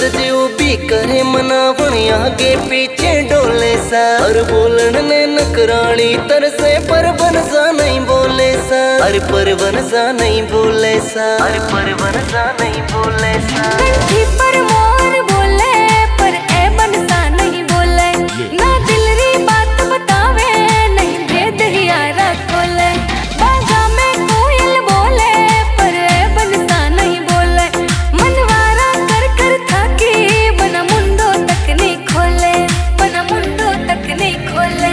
जीव भी करे मनावण आगे पीछे डोले सा। और बोलन ने नकरानी तरसे पर बनसा नहीं बोले सा। अरे पर बनसा नहीं बोले सा। अरे पर बनसा नहीं बोले सा। कंठी पर मोर बोले पर ए बनसा नहीं बोले। ना दिल री बात बतावे नहीं भेद हियारा खोले। बागा में कोयल बोले पर ए बनसा नहीं बोले। मनवारा कर कर थाकी बना मुंडो तक नहीं खोले। बना मुंडो तक नहीं खोले।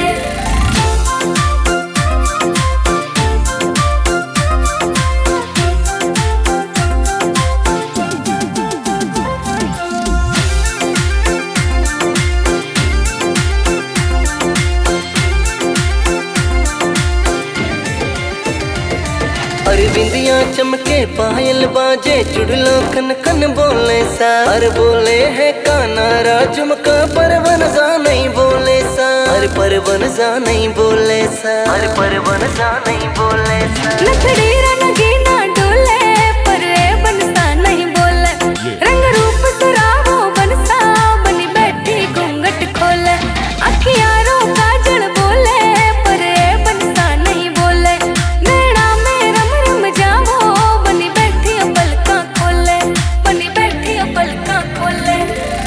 अरे बिंदिया चमके पायल बाजे चुड़लो खन खन बोले सा। अरे बोले है कानारा झुमका पर बनसा नहीं बोले सा। अरे पर बनसा नहीं बोले सा। अरे पर बनसा नहीं बोले सा। नखड़ी रंगीना डोले पर ए बनसा नहीं बोले। रंग रूप सुरावो बनसा बनी बैठी घूंघट खोले। अखियारो काजल बोले पर ए बनसा नहीं बोले। नैना में रम रम जावो बनी बैठी पलका खोले। बनी बैठी पलका खोले।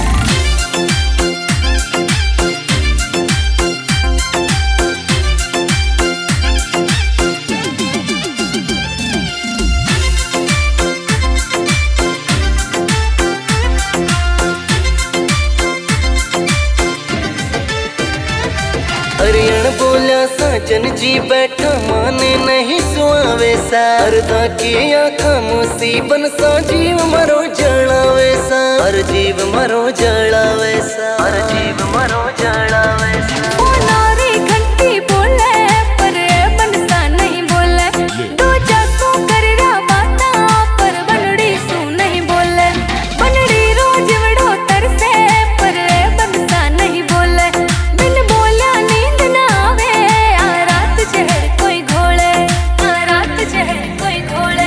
अरियण बोला साजन जी बैठा माने नहीं सुआवे सा। अरदा की आँखा मोसी बनसा जीव मरो जलावे सा। अर जीव मरो जलावे सा। अर जीव मरो जलावे सा। ओ नारी घंटी बोले पर ए बनसा नहीं बोले। दो जासू कर रा बाता पर बनड़ी सू नहीं बोले। बनड़ी रोज वड़ो तरसे पर ए बनसा नहीं बोले। बिन बोला नींद ना आवे आ रात जहर कोई घोले। आ रात जहर कोई घोले।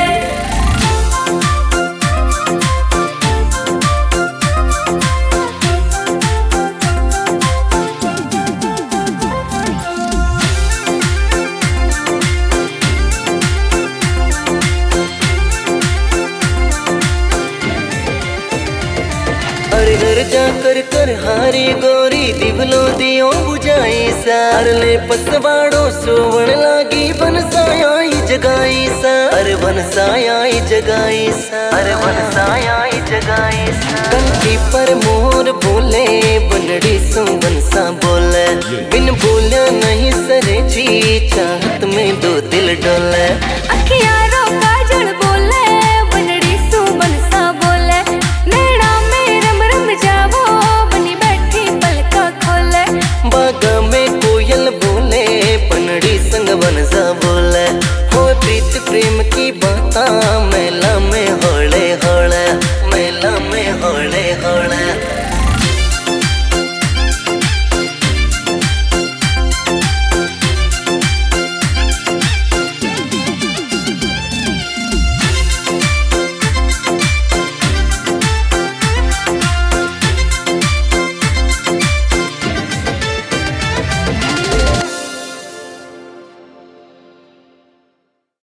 अरे घर जा कर कर हारी गोरी दिवलो दियो बुझाई सा। अरे ले पसवाड़ो सोवण लागी बनसाई जगाई सा। अरे बनसाई जगाई सा। अरे बनसाई जगाई सा। कंठी पर मोर बोले बनड़ी सो बनसा बोले। बिन बोला नहीं सरे जी चाहत में दो दिल डोले। अखियारो काजल बोले बनड़ी सू बनसा बोले। नैना में रम रम जावो बनी बैठी पलका खोले। बागा में कोयल बोले बनड़ी संग बनसा बोले। हो प्रीत प्रेम की बाता